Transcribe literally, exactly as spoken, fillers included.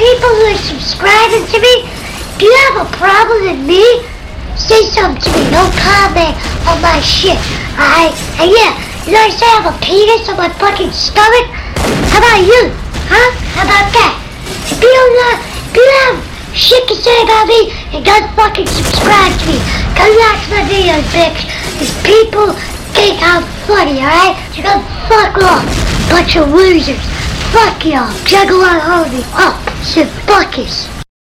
people who are subscribing to me, do you have a problem with me? Say something to me, don't comment on my shit, alright? And yeah, you know what I say, I have a penis on my fucking stomach? How about you? Huh? How about that? If you don't know, if you have shit to say about me, and don't fucking subscribe to me, go watch my videos, bitch. These people think I'm funny, alright? So go fuck off, bunch of losers. Fuck y'all. Juggalo homie. Up. Said fuck us.